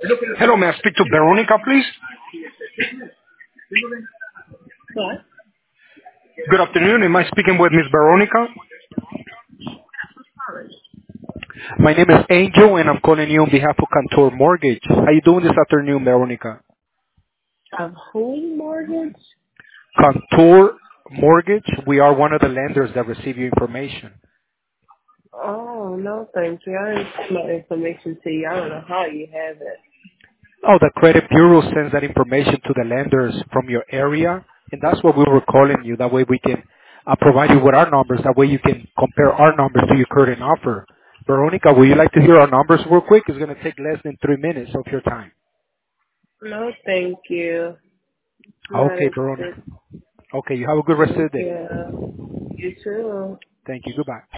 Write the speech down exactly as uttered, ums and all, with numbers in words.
Hello, may I speak to Veronica, please? What? Good afternoon. Am I speaking with Miss Veronica? My name is Angel, and I'm calling you on behalf of Cantor Mortgage. How you doing this afternoon, Veronica? A home mortgage? Cantor Mortgage, we are one of the lenders that receive your information. Oh, no, thank you. I didn't send my information to you. I don't know how you have it. Oh, the credit bureau sends that information to the lenders from your area, and that's what we were calling you. That way we can uh, provide you with our numbers. That way you can compare our numbers to your current offer. Veronica, would you like to hear our numbers real quick? It's going to take less than three minutes of your time. No, thank you. Not Okay, Veronica. interested. Okay, you have a good rest of Thank the day. you. You too. Thank you. Goodbye.